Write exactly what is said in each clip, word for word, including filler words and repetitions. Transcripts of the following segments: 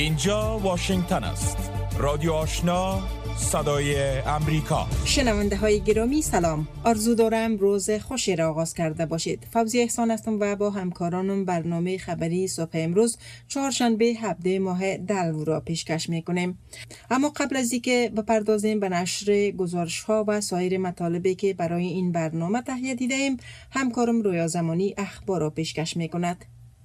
اینجا واشنگتن است. رادیو آشنا، صدای امریکا. شنونده های گرامی سلام. آرزو دارم روز خوشی را آغاز کرده باشید. فوزی احسان هستم و با همکارانم برنامه خبری صبح امروز چهارشنبه هفده ماه دلو را پیشکش میکنیم. اما قبل از اینکه بپردازیم به نشر گزارش ها و سایر مطالبی که برای این برنامه تهیه دیده ایم، همکارم رویا زمانی اخبار را پیشکش میکند.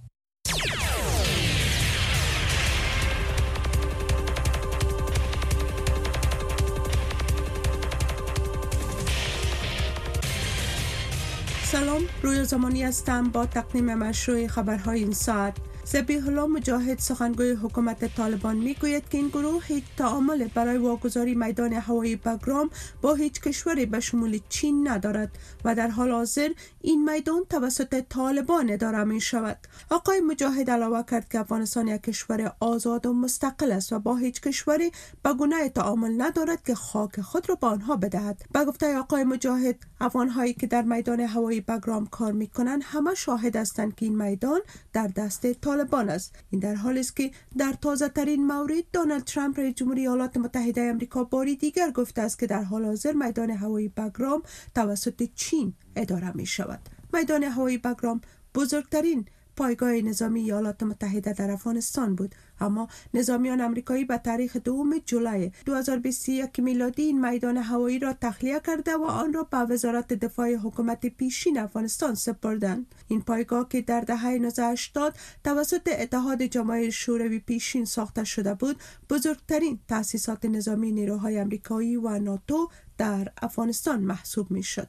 سلام، رویا زمانی هستم با تقدیم مشروع خبرهای این ساعت. ذبیح الله مجاهد سخنگوی حکومت طالبان میگوید که این گروه هیچ تعامل برای واگذاری میدان هوایی بگرام با هیچ کشوری به شمول چین ندارد و در حال حاضر این میدان توسط طالبان اداره می شود. آقای مجاهد علاوه کرد که افغانستان یک کشور آزاد و مستقل است و با هیچ کشوری به گونه تعامل ندارد که خاک خود را به آنها بدهد. به گفته آقای مجاهد، افغان‌هایی که در میدان هوایی بگرام کار میکنند همه شاهد هستند که این میدان در دست طالبان است. این در حالی است که در تازه ترین مورد دونالد ترامپ رئیس جمهوری ایالات متحده آمریکا باری دیگر گفته است که در حال حاضر میدان هوایی بگرام توسط چین اداره می شود. میدان هوایی بگرام بزرگترین پایگاه نظامی ایالات متحده در افغانستان بود، اما نظامیان آمریکایی به تاریخ دوم جولای دو هزار و بیست و یک میلادی این میدان هوایی را تخلیه کرده و آن را به وزارت دفاع حکومت پیشین افغانستان سپردند. این پایگاه که در دهه نوزده هشتاد توسط اتحاد جماهیر شوروی پیشین ساخته شده بود، بزرگترین تأسیسات نظامی نیروهای آمریکایی و ناتو در افغانستان محسوب میشد.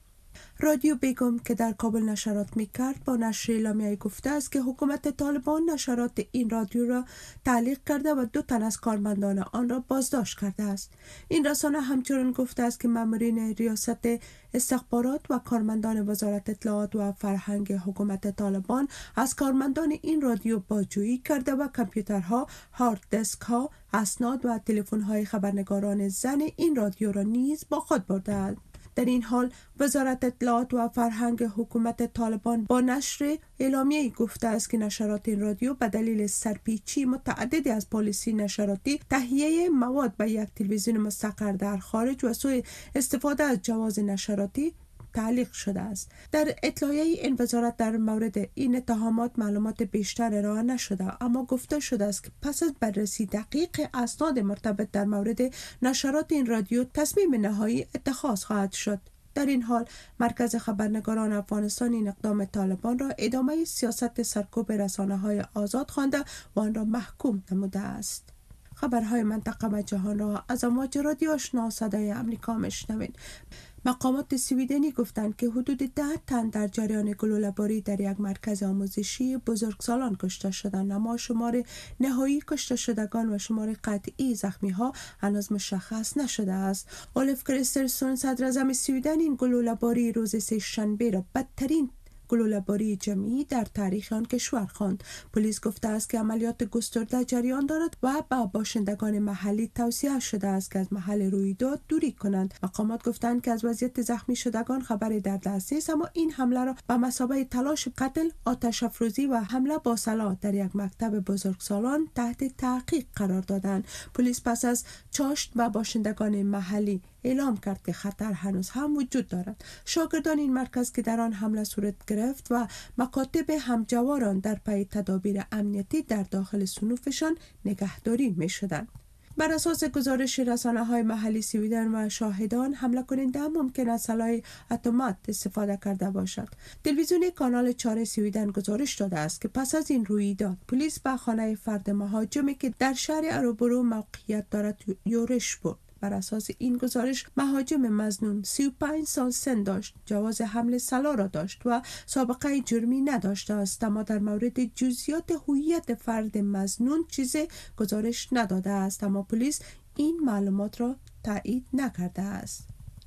رادیو بیگم که در کابل نشرات میکرد با نشر اعلامیه گفته است که حکومت طالبان نشرات این رادیو را تعلیق کرده و دو تن از کارمندان آن را بازداشت کرده است. این رسانه همچنین گفته است که مامورین ریاست استخبارات و کارمندان وزارت اطلاعات و فرهنگ حکومت طالبان از کارمندان این رادیو بازجویی کرده و کامپیوترها، هارد دیسک ها، اسناد و تلفن های خبرنگاران زن این رادیو را نیز با خود بردند. در این حال وزارت اطلاعات و فرهنگ حکومت طالبان با نشر اعلامیه‌ای گفته است که نشرات این رادیو به دلیل سرپیچی متعددی از پالیسی نشراتی، تهیه مواد به یک تلویزیون مستقر در خارج و سوء استفاده از جواز نشراتی تعلیق شده است. در اطلاعیه این وزارت در مورد این اتهامات معلومات بیشتر ارائه نشده، اما گفته شده است که پس از بررسی دقیق اسناد مرتبط در مورد نشرات این رادیو تصمیم نهایی اتخاذ خواهد شد. در این حال مرکز خبرنگاران افغانستان این اقدام طالبان را ادامه سیاست سرکوب رسانه‌های آزاد خوانده و آن را محکوم نموده است. خبرهای منطقه و جهان را از امواج رادیو آشنا صدای امریکا میشنوید. مقامات سویدنی گفتند که حدود ده تن در جریان گلوله‌باری در یک مرکز آموزشی بزرگسالان کشته شدند، اما شمار نهایی کشته شدگان و شمار قطعی زخمی ها هنوز مشخص نشده است. اولف کریسترسون صدر اعظم سویدن این گلوله‌باری روز سه شنبه را بدترین گلوله‌باری جمعی در تاریخ آن کشور خواند. پلیس گفته است که عملیات گسترده جریان دارد و به باشندگان محلی توصیه شده است که از محل رویداد دوری کنند. مقامات گفتند که از وضعیت زخمی شدگان خبری در دست است، اما این حمله را به مثابه تلاش قتل، آتش افروزی و حمله با سلاح در یک مکتب بزرگسالان تحت تحقیق قرار دادند. پلیس پس از چاشت به باشندگان محلی اعلام کرد که خطر هنوز هم وجود دارد. شاگردان این مرکز که در آن حمله صورت گرفت و مکاتب همجواران در پی تدابیر امنیتی در داخل صنوفشان نگهداری می شدند. بر اساس گزارش رسانه‌های محلی سویدن و شاهدان، حمله کننده ممکن است سلاح اتمات استفاده کرده باشد. تلویزیون کانال چهار سویدن گزارش داده است که پس از این رویداد پلیس به خانه فرد مهاجمی که در شهر اروبرو موقعیت دارد یورش برد. بر اساس این گزارش مهاجم مظنون سی و پنج سال سن داشت، جواز حمل سلاح را داشت و سابقه جرمی نداشته است، اما در مورد جزئیات هویت فرد مظنون چیزی گزارش نداده است، اما پلیس این معلومات را تایید نکرده است.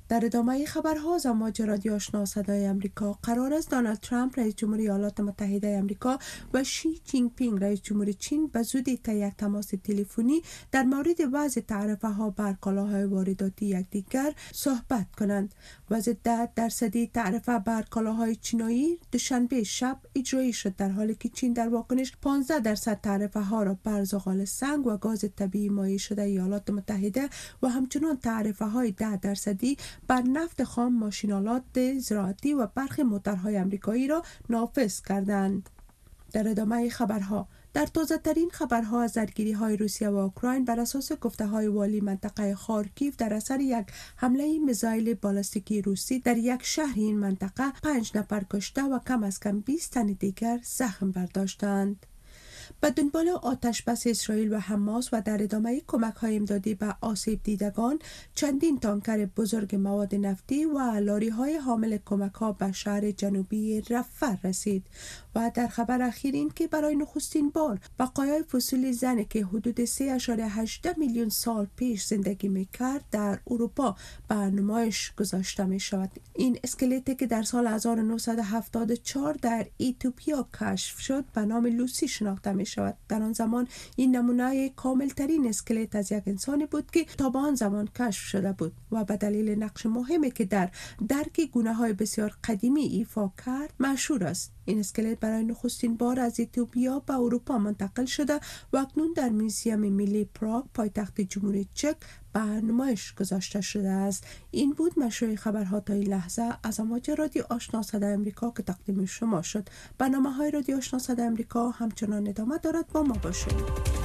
در ادامه خبرها از امواج رادیو آشنا صدای امریکا، قرار است دونالد ترامپ رئیس جمهوری ایالات متحده امریکا و شی جین پینگ رئیس جمهوری چین به زودی تا یک تماس تلفنی در مورد وضع تعرفه ها بر کالاهای وارداتی یکدیگر صحبت کنند. وضع ده درصدی تعرفه بر کالاهای چینایی دوشنبه شب اجرایی شد، در حالی که چین در واکنش پانزده درصد تعرفه ها را بر زغال سنگ و گاز طبیعی مایع شده ایالات متحده و همچنان تعرفه های ده درصدی بر نفت خام، ماشین‌آلات زراعتی و برخی موتورهای آمریکایی را نافذ کردند. در ادامه خبرها، در تازه ترین خبرها از درگیری های روسیه و اوکراین، بر اساس گفته های والی منطقه خارکیف، در اثر یک حمله میزایل بالستیکی روسی در یک شهر این منطقه پنج نفر کشته و کم از کم بیست تن دیگر زخم برداشتند. به دنبال آتش بس اسرائیل و حماس و در ادامه کمک های امدادی به آسیب دیدگان، چندین تانکر بزرگ مواد نفتی و لاری های حامل کمک ها به شهر جنوبی رفح رسید. و در خبر اخیر این که برای نخستین بار بقایای فسیل زنی که حدود سه ممیز هشت میلیون سال پیش زندگی میکرد در اروپا به نمایش گذاشته می شود. این اسکلتی که در سال هزار و نهصد و هفتاد و چهار در اتیوپیا کشف شد به نام لوسی شناخته می شود. در آن زمان این نمونه کامل ترین اسکلت از یک انسانی بود که تا به آن زمان کشف شده بود و به دلیل نقش مهمی که در درک گونه های بسیار قدیمی ایفا کرد مشهور است. این اسکلت برای نخستین بار از اتیوپیا به اروپا منتقل شده و اکنون در موزیم ملی پراگ پایتخت جمهوری چک به نمایش گذاشته شده است. این بود مشروع خبرها تا این لحظه از امواج رادیو آشنا صدای امریکا که تقدیم شما شد. برنامه‌های رادیو آشنا صدای امریکا همچنان ادامه دارد، با ما باشید.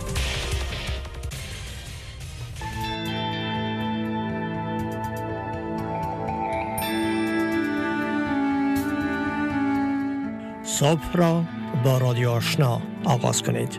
صبح را با رادیو آشنا آغاز کنید.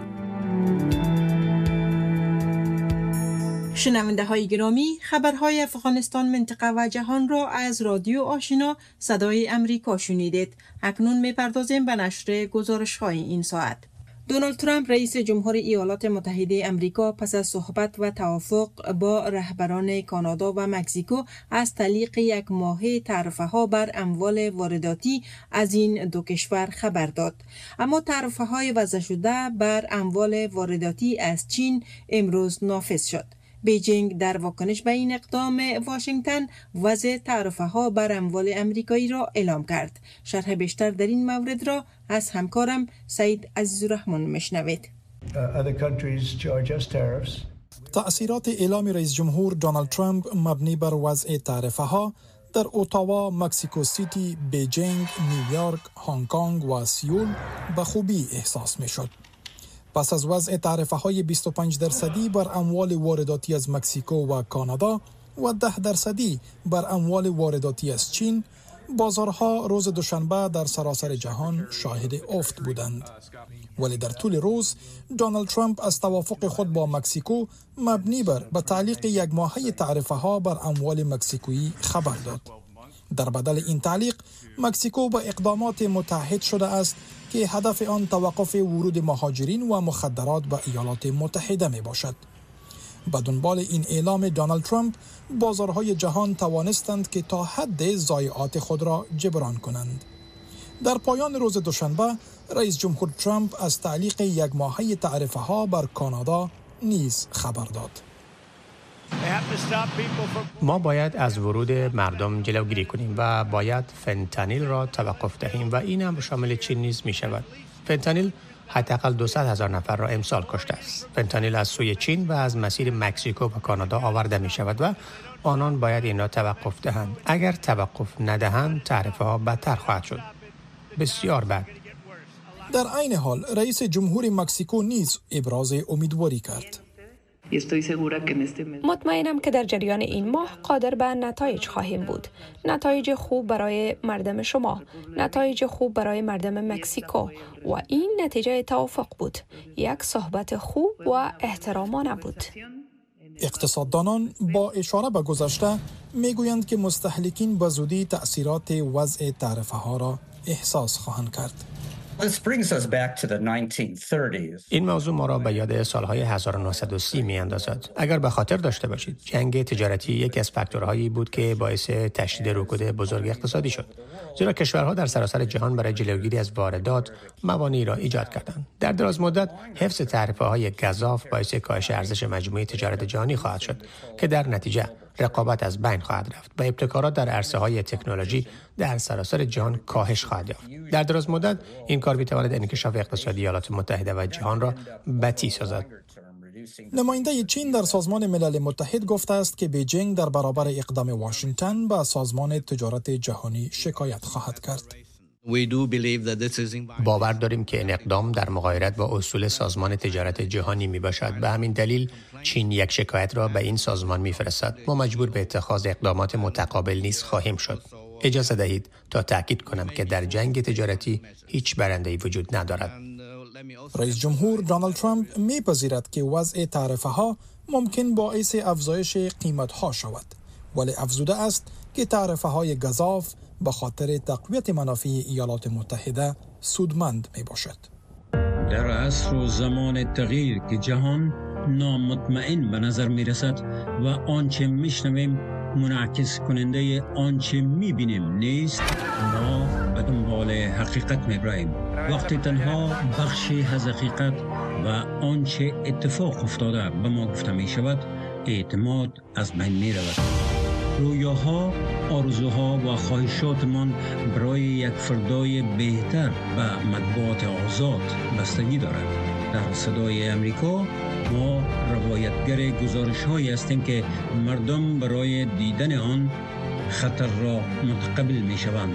شنونده های گرامی، خبرهای افغانستان، منطقه و جهان را از رادیو آشنا صدای امریکا شنیدید. اکنون میپردازیم به نشر گزارش های این ساعت. دونالد ترامپ رئیس جمهور ایالات متحده امریکا پس از صحبت و توافق با رهبران کانادا و مکزیکو از تعلیق یک ماهه تعرفه ها بر اموال وارداتی از این دو کشور خبر داد. اما تعرفه های وضع شده بر اموال وارداتی از چین امروز نافذ شد. بیجینگ در واکنش به این اقدام واشنگتن وضع تعرفه ها بر اموال امریکایی را اعلام کرد. شرح بیشتر در این مورد را از همکارم سعید عزیزالرحمن میشنوید. تأثیرات اعلام رئیس جمهور دونالد ترامپ مبنی بر وضع تعرفه ها در اتاوا، مکسیکو سیتی، بیجینگ، نیویورک، هنگ کنگ و سئول به خوبی احساس می شد. پس از وضع تعرفه های بیست و پنج درصدی بر اموال وارداتی از مکزیکو و کانادا و ده درصدی بر اموال وارداتی از چین، بازارها روز دوشنبه در سراسر جهان شاهد افت بودند. ولی در طول روز دونالد ترامپ از توافق خود با مکزیکو مبنی بر به تعلیق یک ماهه تعرفه ها بر اموال مکزیکویی خبر داد. در بدل این تعلیق، مکزیکو با اقدامات متحد شده است که هدف آن توقف ورود مهاجرین و مخدرات به ایالات متحده می باشد. به دنبال این اعلام دونالد ترامپ، بازارهای جهان توانستند که تا حد ضایعات خود را جبران کنند. در پایان روز دوشنبه، رئیس جمهور ترامپ از تعلیق یک ماهه تعرفه ها بر کانادا نیز خبر داد. ما باید از ورود مردم جلوگیری کنیم و باید فنتانیل را توقف دهیم و این هم شامل چین نیز می شود. فنتانیل حداقل دویست هزار نفر را امسال کشته است. فنتانیل از سوی چین و از مسیر مکزیکو و کانادا آورده می شود و آنان باید این را توقف دهند. اگر توقف ندهند، تعرفه ها بدتر خواهد شد. بسیار بد. در عین حال، رئیس جمهور مکزیکو نیز ابراز امیدواری کرد. مطمئنم که در جریان این ماه قادر به نتایج خواهیم بود. نتایج خوب برای مردم شما، نتایج خوب برای مردم مکزیکو و این نتیجه توافق بود. یک صحبت خوب و احترامانه بود. اقتصاددانان با اشاره به گذشته میگویند که مستهلکین به زودی تأثیرات وضع تعرفه ها را احساس خواهند کرد. این موضوع ما را به یاد سالهای هزار و نهصد و سی می اندازد. اگر به خاطر داشته باشید، جنگ تجارتی یکی از فاکتورهایی بود که باعث تشدید رکود بزرگ اقتصادی شد. زیرا کشورها در سراسر جهان برای جلوگیری از واردات موانعی را ایجاد کردند. در دراز مدت حفظ تعرفه‌های گزاف باعث کاهش ارزش مجموعی تجارت جهانی خواهد شد که در نتیجه رقابت از بین خواهد رفت و ابتکارات در عرصه‌های تکنولوژی در سراسر جهان کاهش خواهد یافت. در دراز مدت این کار می‌تواند انکشاف اقتصادی ایالات متحده و جهان را بطیء سازد. نماینده چین در سازمان ملل متحد گفته است که بیجینگ در برابر اقدام واشنگتن به سازمان تجارت جهانی شکایت خواهد کرد. باور داریم که این اقدام در مغایرت با اصول سازمان تجارت جهانی می باشد. به همین دلیل چین یک شکایت را به این سازمان می فرستد. ما مجبور به اتخاذ اقدامات متقابل نیز خواهیم شد. اجازه دهید تا تأکید کنم که در جنگ تجارتی هیچ برنده‌ای وجود ندارد. رئیس جمهور دونالد ترامپ می‌پذیرد که وضع تعرفه‌ها ممکن باعث افزایش قیمت‌ها شود، ولی افزوده است که تعرفه‌های گزاف به خاطر تقویت منافع ایالات متحده سودمند میباشد. در عصر و زمان تغییر که جهان نامطمئن به نظر میرسد و آنچه میشنویم منعکس کننده آنچه میبینیم نیست، ما به دنبال حقیقت میبریم. وقتی تنها بخشی از حقیقت و آنچه اتفاق افتاده به ما گفته میشود، اعتماد از بین میرود. رویاها، آرزوها و خواهشاتمان برای یک فردای بهتر و مطبوعات آزاد بستگی دارد. در صدای امریکا ما روایتگر گزارش‌هایی هستیم که مردم برای دیدن آن خطر را متقبل می‌شوند.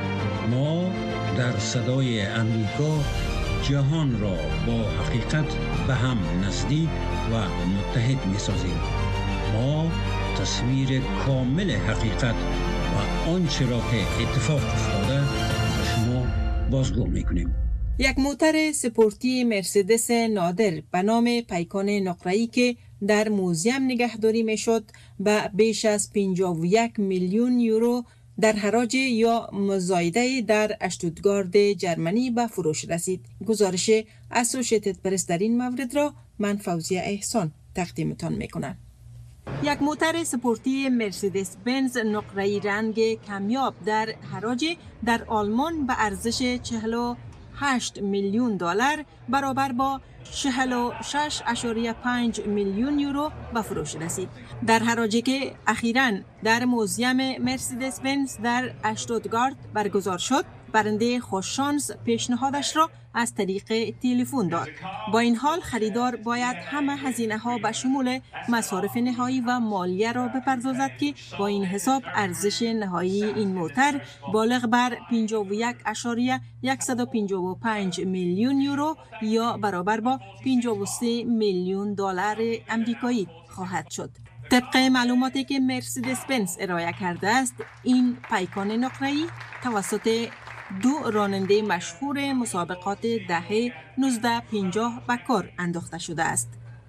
ما در صدای امریکا جهان را با حقیقت به هم نزدیک و متحد می‌سازیم. ما تصویر کامل حقیقت و آنچه را که اتفاق افتاده به شما بازگو میکنیم. یک موتر سپورتی مرسدس نادر به نام پیکان نقره‌ای که در موزیم نگهداری میشد به بیش از پنجاه و یک میلیون یورو در حراج یا مزایده در اشتوتگارت جرمنی به فروش رسید. گزارش اسوشیتد پرس در این مورد را من فوزیه احسان تقدیمتان میکنم. یک موتر سپورتی مرسدس بنز نقره‌ای رنگ کمیاب در حراج در آلمان به ارزش چهل و هشت میلیون دلار برابر با چهل و شش ممیز پنج میلیون یورو به فروش رسید. در حراجی که اخیراً در موزیم مرسدس بنز در اشتوتگارت برگزار شد، برنده خوششانس پیشنهادش را از طریق تلفن داد. با این حال خریدار باید همه هزینه ها به شمول مصارف نهایی و مالیه را بپردازد که با این حساب ارزش نهایی این موتر بالغ بر پنجاه و یک ممیز صد و پنجاه و پنج میلیون یورو یا برابر با پنجاه و سه میلیون دلار آمریکایی خواهد شد. طبق معلوماتی که مرسدس بنز ارائه کرده است، این پیکان نقره‌ای توسط دو راننده مشهور مسابقات دهه نوزده پنجاه به کار انداخته شده است.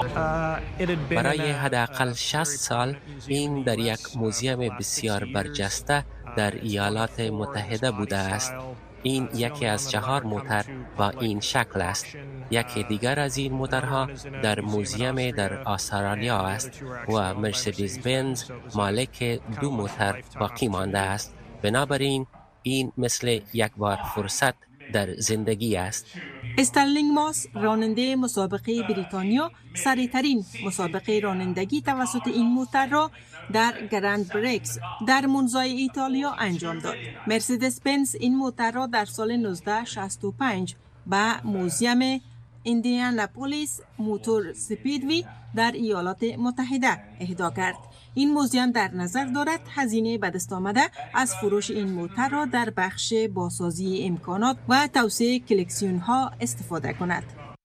برای حداقل شصت سال این در یک موزیم بسیار برجسته در ایالات متحده بوده است. این یکی از چهار موتر با این شکل است. یکی دیگر از این موترها در موزیم در استرالیا است و مرسدس بنز مالک دو موتر باقی مانده است. بنابراین این مثل یک بار فرصت در زندگی است. استرلینگ ماس راننده مسابقه بریتانیا سریعترین مسابقه رانندگی توسط این موتر را در گرند پرکس در مونزای ایتالیا انجام داد. مرسدس بنز این موتر را در سال نوزده شصت و پنج به موزیم ایندیاناپولیس موتور سپیدوی در ایالات متحده اهدا کرد. این موزیم در نظر دارد هزینه به دست آمده از فروش این موتر را در بخش بازسازی امکانات و توسعه کلکسیون ها استفاده کند.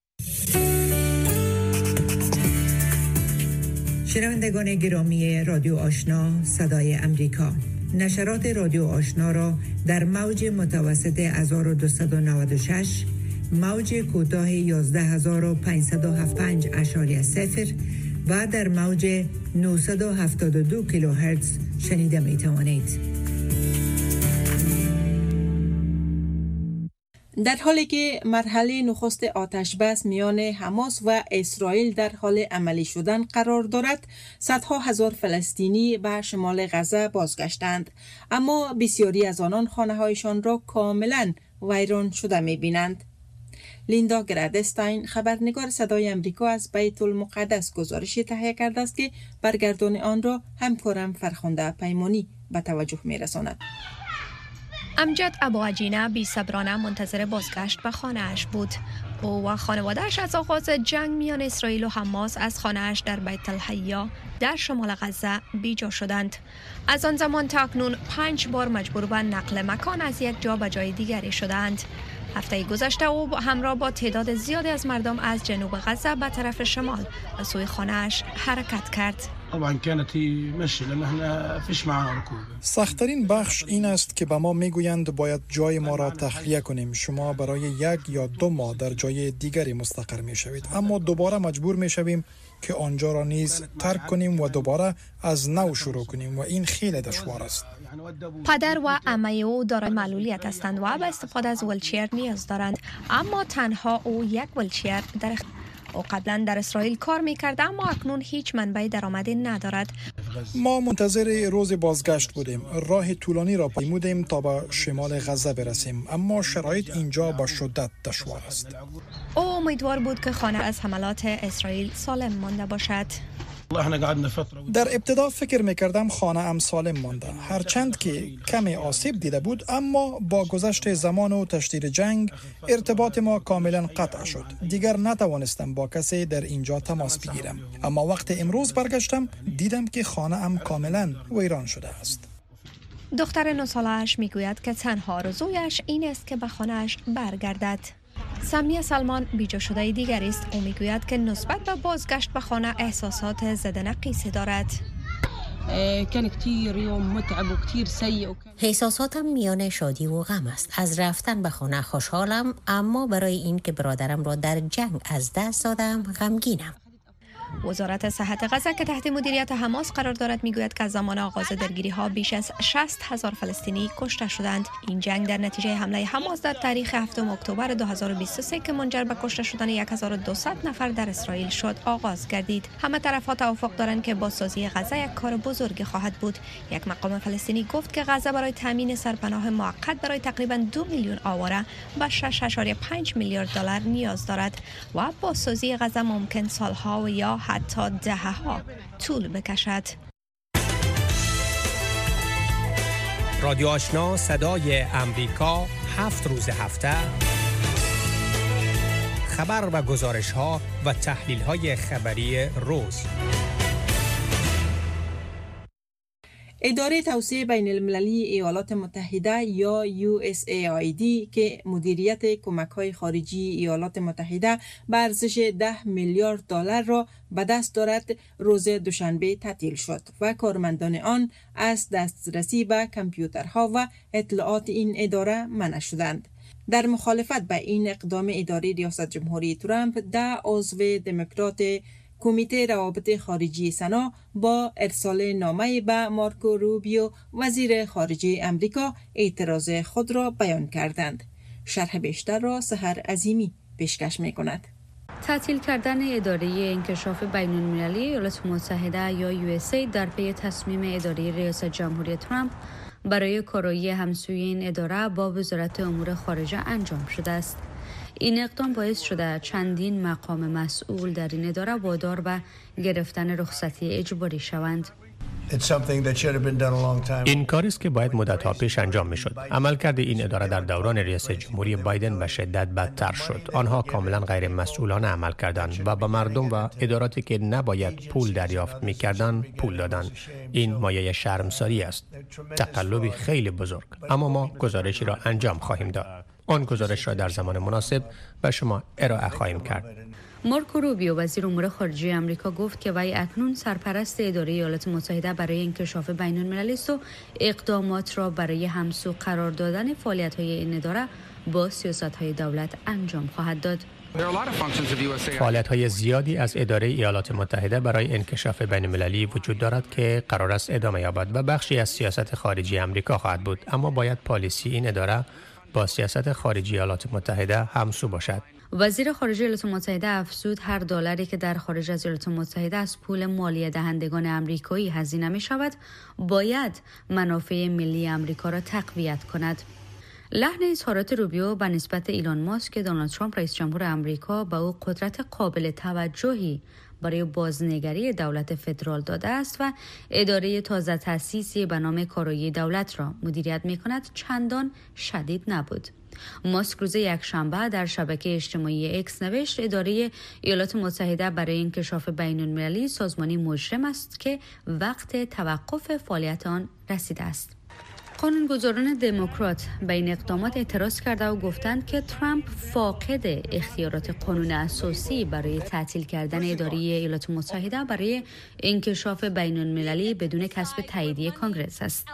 شنوندگان گرامی رادیو آشنا صدای امریکا، نشرات رادیو آشنا را در موج متوسط هزار و دویست و نود و شش، موج کوتاه یازده هزار و پانصد و هفتاد و پنج اشاری صفر و در موج نهصد و هفتاد و دو کیلوهرتز شنیده می توانید. در حالی که مرحله نخست آتش بس میان حماس و اسرائیل در حال عملی شدن قرار دارد، صدها هزار فلسطینی به شمال غزه بازگشتند، اما بسیاری از آنان خانه‌هایشان را کاملا ویران شده می‌بینند. لیندا گرادستاین، خبرنگار صدای امریکا از بیت المقدس، گزارشی تهیه کرده است که برگردان آن را همکارم فرخنده پیمانی به توجه می‌رساند. امجد ابوعجینه بی‌صبرانه منتظر بازگشت به خانه‌اش بود. او و خانواده‌اش از آغاز جنگ میان اسرائیل و حماس از خانه‌اش در بیت الحیا در شمال غزه بیجا شدند. از آن زمان تا اکنون پنج بار مجبور به نقل مکان از یک جا به جای دیگری شدند. هفته گذشته او همراه با تعداد زیادی از مردم از جنوب غزه به طرف شمال به سوی خانه‌اش حرکت کرد. سخت‌ترین بخش این است که به ما میگویند باید جای ما را تخلیه کنیم. شما برای یک یا دو ماه در جای دیگری مستقر میشوید، اما دوباره مجبور میشویم که آنجا را نیز ترک کنیم و دوباره از نو شروع کنیم و این خیلی دشوار است. پدر و عمه او دارای معلولیت هستند و به استفاده از ولچیر نیاز دارند، اما تنها او یک ولچیر در او قبلا در اسرائیل کار میکرد، اما اکنون هیچ منبع درآمدی ندارد. ما منتظر روز بازگشت بودیم. راه طولانی را پیمودیم تا به شمال غزه برسیم، اما شرایط اینجا با شدت دشوار است. او امیدوار بود که خانه از حملات اسرائیل سالم مانده باشد. در ابتدا فکر میکردم خانه ام سالم مانده، هرچند که کمی آسیب دیده بود، اما با گذشت زمان و تشدید جنگ ارتباط ما کاملا قطع شد. دیگر نتوانستم با کسی در اینجا تماس بگیرم، اما وقت امروز برگشتم دیدم که خانه ام کاملا ویران شده است. دختر نه ساله‌اش میگوید که تنها آرزویش این است که به خانه‌اش برگردد. سمیه سلمان بیجا شده دیگری است. او میگوید که نسبت به بازگشت به خانه احساسات زدنقیسی دارد. احساساتم میان شادی و غم است. از رفتن به خانه خوشحالم، اما برای این که برادرم را در جنگ از دست دادم غمگینم. وزارت صحت غزه که تحت مدیریت حماس قرار دارد میگوید که از زمان آغاز درگیری ها بیش از شصت هزار فلسطینی کشته شدند. این جنگ در نتیجه حمله حماس در تاریخ هفتم اکتبر دو هزار و بیست و سه که منجر به کشته شدن هزار و دویست نفر در اسرائیل شد آغاز گردید. همه طرف‌ها توافق دارند که بازسازی غزه یک کار بزرگ خواهد بود. یک مقام فلسطینی گفت که غزه برای تامین سرپناه موقت برای تقریباً دو میلیون آواره به شش ممیز پنج میلیارد دلار نیاز دارد و بازسازی غزه ممکن سالها و یا حتی دهه‌ها طول بکشد. رادیو آشنا صدای امریکا، هفت روز هفته خبر و گزارش ها و تحلیل های خبری روز. اداره توسعه بین المللی ایالات متحده یا یو اس ای آی دی که مدیریت کمک‌های خارجی ایالات متحده به ارزش ده میلیارد دلار را به دست دارد، روز دوشنبه تعطیل شد و کارمندان آن از دسترسی به کامپیوترها و اطلاعات این اداره منع شدند. در مخالفت به این اقدام اداره ریاست جمهوری ترامپ، ده عضو دموکرات کمیته روابط خارجی سنا با ارسال نامه به مارکو روبیو وزیر خارجه امریکا اعتراض خود را بیان کردند. شرح بیشتر را سحر عظیمی پیشکش می کند. تعطیل کردن اداره انکشاف بین‌المللی ایالات متحده یا یو اس ای در پی تصمیم اداره ریاست جمهوری ترامپ برای کارایی همسوی این اداره با وزارت امور خارجه انجام شده است. این اقدام باعث شده چندین مقام مسئول در این اداره وادار به گرفتن رخصتی اجباری شوند. این کاری است که باید مدت‌ها پیش انجام می‌شد. عملکرد این اداره در دوران ریاست جمهوری بایدن به شدت بدتر شد. آنها کاملا غیر مسئولانه عمل کردند و به مردم و اداراتی که نباید پول دریافت می‌کردند پول دادند. این مایه شرمساری است. تقلبی خیلی بزرگ. اما ما گزارشی را انجام خواهیم داد. آن گزارش را در زمان مناسب به شما ارائه خواهیم کرد. مارکو روبیو وزیر امور خارجه آمریکا گفت که وی اکنون سرپرست اداره ایالات متحده برای انکشاف بین‌المللی است و اقدامات را برای همسو قرار دادن فعالیت‌های این اداره با سیاست‌های دولت انجام خواهد داد. فعالیت‌های زیادی از اداره ایالات متحده برای انکشاف بین‌المللی وجود دارد که قرار است ادامه یابد و بخشی از سیاست خارجی آمریکا خواهد بود، اما باید پالیسی این اداره با سیاست خارجی ایالات متحده همسو باشد. وزیر خارجه ایالات متحده افزود هر دلاری که در خارج از ایالات متحده از پول مالی دهندگان آمریکایی هزینه می شود باید منافع ملی آمریکا را تقویت کند. لحن اظهارات روبیو به نسبت ایلان ماسک که دونالد ترامپ رئیس جمهور آمریکا به او قدرت قابل توجهی برای بازنگری دولت فدرال داده است و اداره تازه تأسیسی به نام کارایی دولت را مدیریت می کند چندان شدید نبود. ماسک روز یکشنبه در شبکه اجتماعی اکس نوشت اداره ایالات متحده برای انکشاف بین‌المللی سازمانی مجرم است که وقت توقف فعالیت آن رسیده است. قانونگذاران دموکرات به این اقدامات اعتراض کرده و گفتند که ترامپ فاقد اختیارات قانون اساسی برای تعطیل کردن اداره ایالات متحده برای انکشاف بین‌المللی بدون کسب تاییدیه کانگرس است.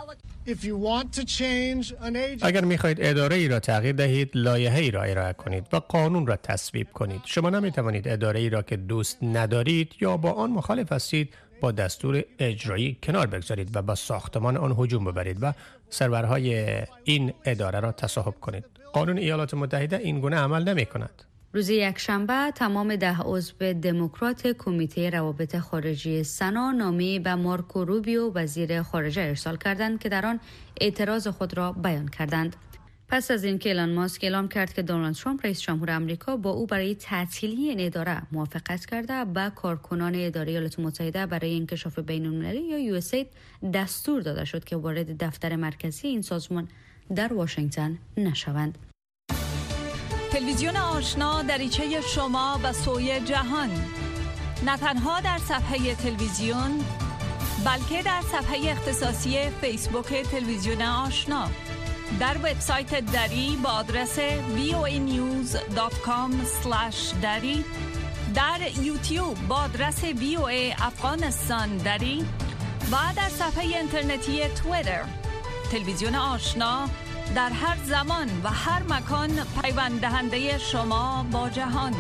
اگر می‌خواهید اداره ای را تغییر دهید، لایحه‌ای را ارائه کنید و قانون را تصویب کنید. شما نمی‌توانید اداره ای را که دوست ندارید یا با آن مخالف هستید با دستور اجرایی کنار بگذارید و با ساختمان آن هجوم ببرید و سرورهای این اداره را تصاحب کنید. قانون ایالات متحده این گونه عمل نمی کند. روز یکشنبه تمام ده عضو دموکرات کمیته روابط خارجی سنا نامه‌ای به مارکو روبیو وزیر خارجه ارسال کردند که در آن اعتراض خود را بیان کردند. پس از اینکه ایلان ماسک اعلام کرد که دونالد ترامپ رئیس جمهور آمریکا با او برای تعطیلی این اداره موافقت کرده، به کارکنان اداره ایالات متحده برای انکشاف بین‌المللی یا یو اس اید دستور داده شد که وارد دفتر مرکزی این سازمان در واشنگتن نشوند. تلویزیون آشنا دریچه شما و سوی جهان، نه تنها در صفحه تلویزیون بلکه در صفحه اختصاصی فیسبوک تلویزیون آشنا، در وبسایت دری با آدرس وی او ای نیوز دات کام اسلش دری، در یوتیوب با آدرس وی او ای افغانستان دری و در صفحه اینترنتی توییتر. تلویزیون آشنا در هر زمان و هر مکان پیوند دهنده شما با جهان.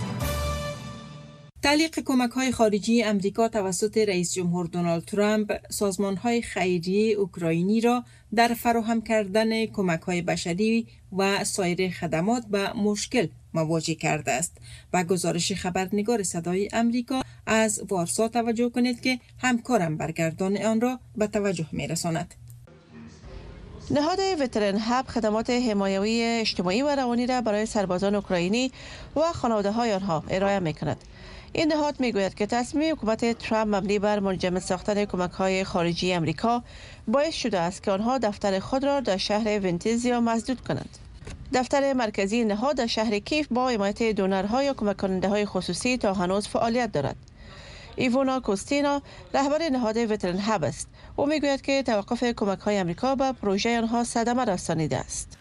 تعلیق کمک‌های خارجی امریکا توسط رئیس جمهور دونالد ترامپ سازمان‌های خیریه اوکراینی را در فراهم کردن کمک‌های بشری و سایر خدمات به مشکل مواجه کرده است. با گزارش خبرنگار صدای امریکا از وارسا توجه کنید که همکارم برگردان آن را به توجه می‌رساند. نهاد وترن هاب خدمات حمایوی اجتماعی و روانی را برای سربازان اوکراینی و خانواده‌های آنها ارائه می‌کند. این نهاد میگوید که تصمیم حکومت ترامپ مبنی بر منجمد ساختن کمک‌های خارجی امریکا باعث شده است که آنها دفتر خود را در شهر ونتیزیا مسدود کنند. دفتر مرکزی نهاد در شهر کیف با حمایت دونرها یا کمک کننده‌های خصوصی تا هنوز فعالیت دارد. ایوونا کوستینا رهبر نهاد وترن هاب است. او میگوید که توقف کمک‌های امریکا به پروژه آنها صدمه رسانیده است.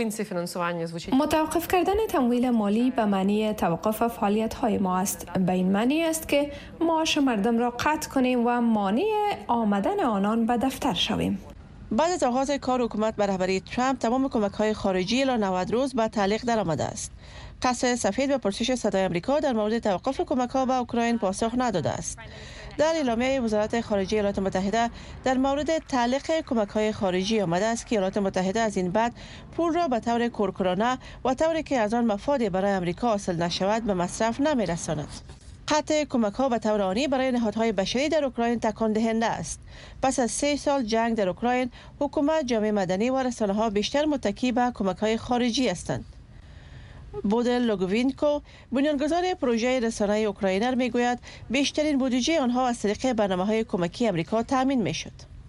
متوقف کردن تمویل مالی به معنی توقف فعالیت‌های ما است. به این معنی است که معاش مردم را قطع کنیم و مانع آمدن آنان به دفتر شویم. بعد از آغاز کار حکومت به رهبری ترامپ تمام کمک‌های خارجی الی نود روز به تعلیق درآمده است. قصر سفید به پرسش صدای آمریکا در مورد توقف کمک‌ها به اوکراین پاسخ نداده است. در اعلامیه وزارت خارجه ایالات متحده در مورد تعلیق کمک‌های خارجی آمده است که ایالات متحده از این بعد پول را به طور کورکورانه و طوری که از آن مفادی برای آمریکا حاصل نشود به مصرف نمی‌رساند. قطع کمک‌ها به طور آنی برای نهادهای بشری در اوکراین تکان دهنده است. پس از سه سال جنگ در اوکراین، حکومت، جامعه مدنی و رسانه‌ها بیشتر متکی به کمک‌های خارجی هستند. بودل لوگوینکو بنیانگذار پروژه رسانه اوکراینر میگوید بیشترین بودجه آنها از طریق برنامه‌های کمکی آمریکا تامین میشد.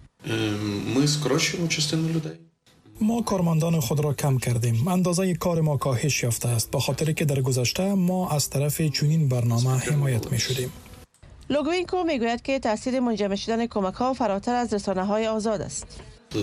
ما کارمندان خود را کم کردیم. اندازه کار ما کاهش یافته است به خاطر که در گذشته ما از طرف چنین برنامه حمایت می شدیم. لوگوینکو میگوید که تاثیر منجمد شدن کمک‌ها فراتر از رسانه‌های آزاد است.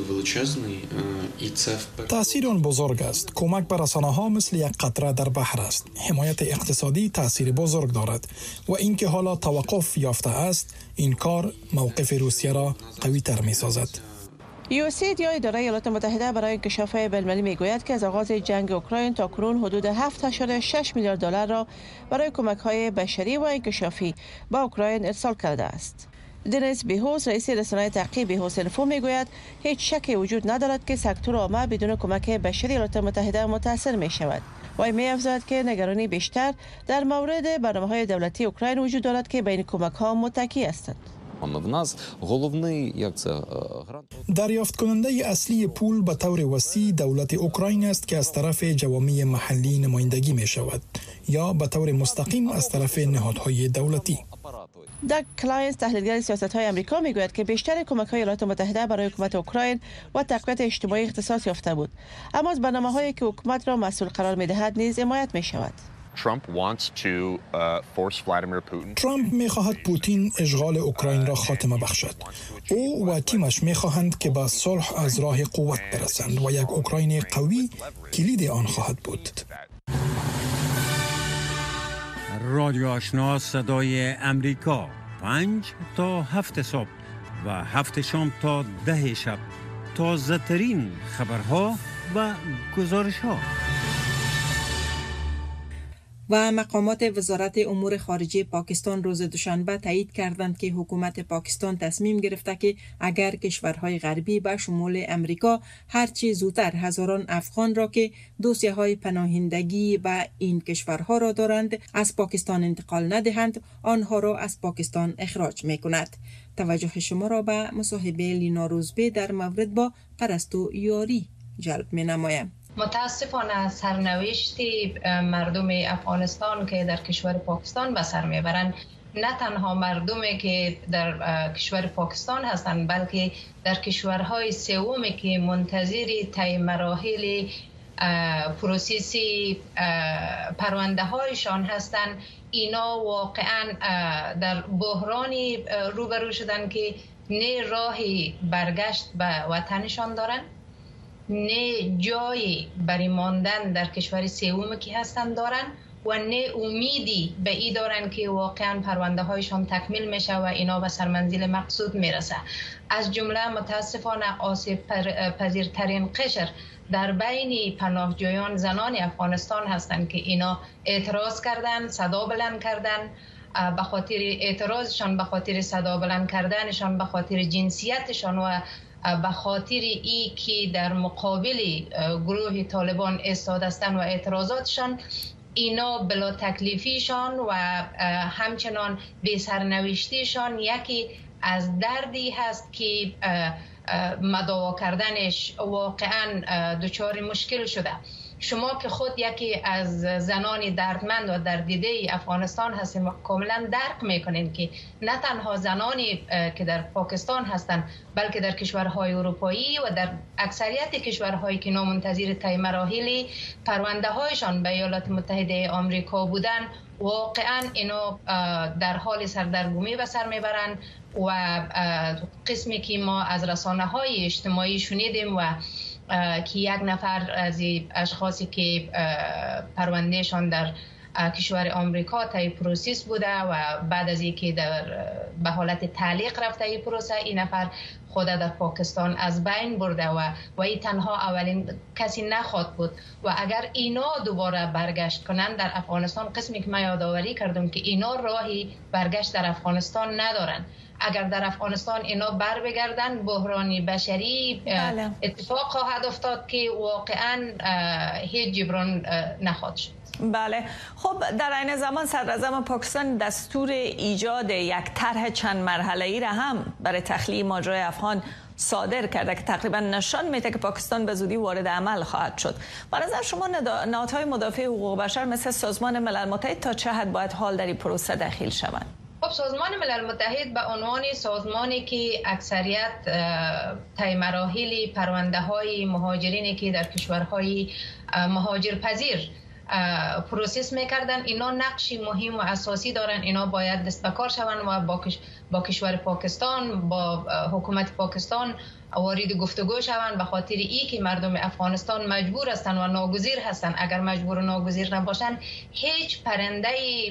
تأثیر آن بزرگ است. کمک به رسانه‌ها مثل یک قطره در بحر است. حمایت اقتصادی تأثیر بزرگ دارد و اینکه حالا توقف یافته است، این کار موقف روسیه را قوی تر می سازد. یو اس اید یا اداره ایالات متحده برای انکشاف بین‌المللی میگوید که از آغاز جنگ اوکراین تا کنون حدود هفت ممیز شش میلیارد دلار را برای کمک‌های بشری و انکشافی به اوکراین ارسال کرده است. دنیس بیهوس رئیس رسانه تحقیق بیهوس اینفو میگوید هیچ شکی وجود ندارد که سکتور عامه بدون کمک بشری ایالات متحده متاثر می شود. و می افزاید که نگرانی بیشتر در مورد برنامه‌های دولتی اوکراین وجود دارد که بین کمک‌ها متکی هستند. دریافت کننده اصلی پول به طور وسیع دولت اوکراین است که از طرف جوامع محلی نمایندگی می شود یا به طور مستقیم از طرف نهادهای دولتی. داگ کلاینز تحلیلگر سیاست‌های آمریکا میگوید که بیشتر کمک‌های ایالات متحده برای حکومت اوکراین و تقویت اجتماعی اختصاص یافته بود، اما از برنامه‌هایی که حکومت را مسئول قرار می‌دهد نیز حمایت می‌شود. ترامپ می‌خواهد پوتین اشغال اوکراین را خاتمه بخشد. او و تیمش می‌خواهند که به صلح از راه قوت برسند و یک اوکراین قوی کلید آن خواهد بود. رادیو آشنا صدای امریکا، پنج تا هفت صبح و هفت شام تا ده شب، تازه ترین خبرها و گزارش ها. و مقامات وزارت امور خارجه پاکستان روز دوشنبه تایید کردند که حکومت پاکستان تصمیم گرفته که اگر کشورهای غربی به شمول امریکا هرچی زودتر هزاران افغان را که دوسیه‌های پناهندگی و این کشورها را دارند از پاکستان انتقال ندهند، آنها را از پاکستان اخراج می‌کند. توجه شما را به مصاحبه لینا روزبه در مورد با پرستو یاری جلب می‌نمایم. متاسفانه سرنوشت مردم افغانستان که در کشور پاکستان به سر میبرند، نه تنها مردمی که در کشور پاکستان هستند بلکه در کشورهای سومی که منتظر طی مراحل پروسیسی پرونده هایشان هستند، اینا واقعا در بحرانی روبرو شدن که نه راهی برگشت به وطنشان دارند، نه جایی برای ماندن در کشور سوم که هستن دارن و نه امیدی به ای دارن که واقعا پرونده هایشان تکمیل میشه و اینا به سرمنزل مقصود میرسه. از جمله متاسفانه آسیب پذیرترین قشر در بین پناهجویان زنان افغانستان هستند که اینا اعتراض کردن، صدا بلند کردن، به خاطر اعتراضشان، به خاطر صدا بلند کردنشان، به خاطر جنسیتشان و به خاطر ای که در مقابل گروه طالبان ایستاده هستند و اعتراضاتشان، اینا بلا تکلیفیشان و همچنان بی سرنوشتیشان یکی از دردی هست که مداوا کردنش واقعا دچار مشکل شده. شما که خود یکی از زنان دردمند و در دیده افغانستان هستین و کاملا درک میکنین که نه تنها زنانی که در پاکستان هستند بلکه در کشورهای اروپایی و در اکثریت کشورهایی که نامنتظر طی مراحل پرونده هایشان به ایالات متحده آمریکا بودن، واقعا اینو در حال سردرگمی به سر میبرند و قسمی که ما از رسانه های اجتماعی شنیدیم و که یک نفر از اشخاصی که پروندهشان در کشور آمریکا طی پروسس بوده و بعد از اینکه در به حالت تعلیق رفته این پروسه، این نفر خود در پاکستان از بین برده و و این تنها اولین کسی نخواد بود و اگر اینا دوباره برگشت کنند در افغانستان، قسمی که من یادآوری کردم که اینا راهی برگشت در افغانستان ندارن. اگر در افغانستان اینا بر بگردن، بحرانی بشری بله. اتفاق خواهد افتاد که واقعا هیچ جبران نخواهد شد. بله. خب در این زمان صدراعظم پاکستان دستور ایجاد یک طرح چند مرحله‌ای را هم برای تخلیه ماجرای افغان صادر کرده که تقریبا نشان میده که پاکستان به زودی وارد عمل خواهد شد. به نظر شما نهادهای مدافع حقوق بشر مثل سازمان ملل متحد تا چه حد باید حال در این پروسه دخیل شوند؟ خب سازمان ملل متحد به عنوان سازمانی که اکثریت طی مراحل پرونده های مهاجرینی که در کشورهای مهاجرپذیر پروسس میکردن، اینا نقشی مهم و اساسی دارن. اینا باید دست به کار شوند و با, کش... با کشور پاکستان، با حکومت پاکستان وارد گفتگو شوند، به خاطر ای که مردم افغانستان مجبور هستند و ناگزیر هستند. اگر مجبور و ناگزیر نباشند، هیچ پرنده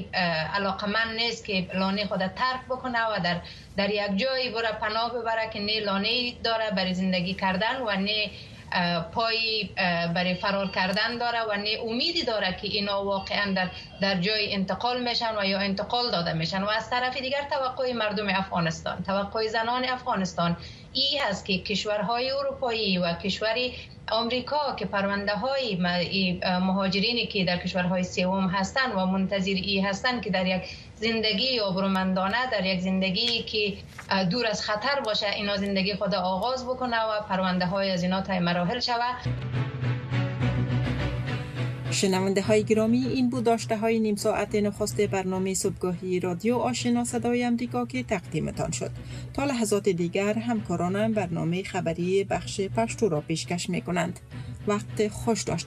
علاقمند نیست که لانه خود ترک بکنه و در در یک جایی بره پناه ببره که نه لانه داره برای زندگی کردن و نه پای برای فرار کردن داره و نه امیدی داره که اینا واقعا در در جای انتقال میشن و یا انتقال داده میشن. و از طرف دیگر توقع مردم افغانستان، توقع زنان افغانستان ای هست که کشورهای اروپایی و کشوری آمریکا که پرونده های مهاجرینی که در کشورهای سوم هستند و منتظر ای هستند که در یک زندگی آبرومندانه، در یک زندگی که دور از خطر باشه، اینا زندگی خود آغاز بکنه و پرونده های از اینا طی مراحل شود. شنونده های گرامی، این بود داشته های نیم ساعت نخست برنامه صبحگاهی رادیو آشنا صدای امریکا که تقدیمتان شد. تا لحظات دیگر همکارانم برنامه خبری بخش پشتو را پیشکش می کنند. وقت خوش داشته